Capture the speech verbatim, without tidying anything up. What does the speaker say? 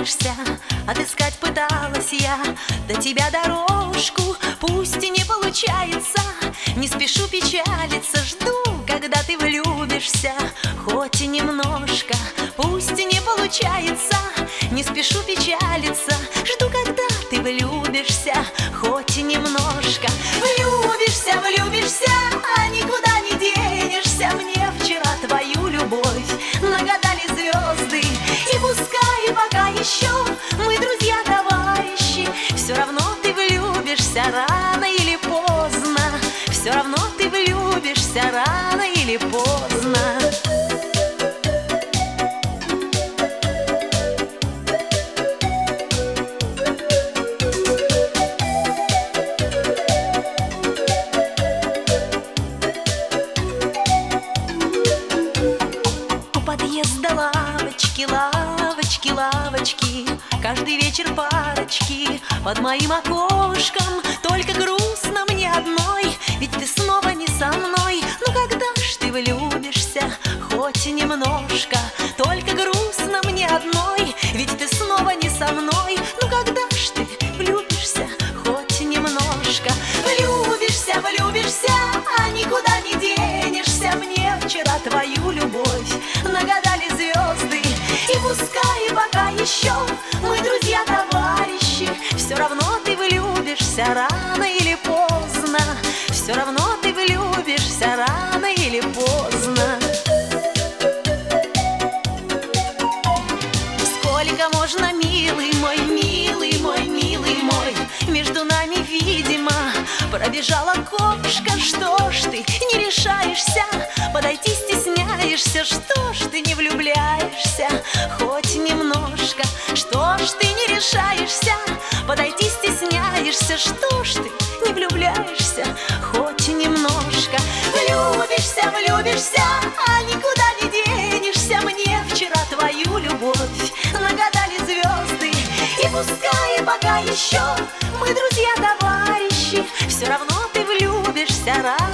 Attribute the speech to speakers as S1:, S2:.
S1: влюбишься. Отыскать пыталась я до тебя дорожку, пусть и не получается. Не спешу печалиться, жду, когда ты влюбишься, хоть и немножко, пусть и не получается. Не спешу печалиться, жду, когда ты влюбишься, хоть и немножко. Влюбишься, влюбишься, а никуда не денешься. Мне вчера твою любовь нагадали звезды, и пускай пока еще мы друзья, товарищи, все равно ты влюбишься рано или поздно. Все равно ты влюбишься рано или поздно. У подъезда лавочки, лавочки, лавочки, каждый вечер парочки под моим окошком. Только грустно мне одной, ведь ты снова не со мной. Ну когда ж ты влюбишься, хоть и немножко? Только грустно мне одной, ведь ты снова не со мной. Ну когда ж ты влюбишься, хоть и немножко? Влюбишься, влюбишься, а никуда не денешься. Мне вчера твою любовь нагадали звезды, и пускай пока еще мы друзья, товарищи, все равно ты влюбишься рано или поздно. Все равно ты влюбишься рано или поздно. Сколько можно, милый мой, милый мой, милый мой, между нами, видимо, пробежала кошка. Что ж ты не решаешься подойти, стесняешься? Что ж ты не влюбляешься хоть немножко? Что ж ты не решаешься подойти, стесняешься? Что ж ты не влюбляешься хоть немножко? Влюбишься, влюбишься, а никуда не денешься. Мне вчера твою любовь нагадали звезды, и пускай пока еще мы друзья, товарищи, все равно ты влюбишься рано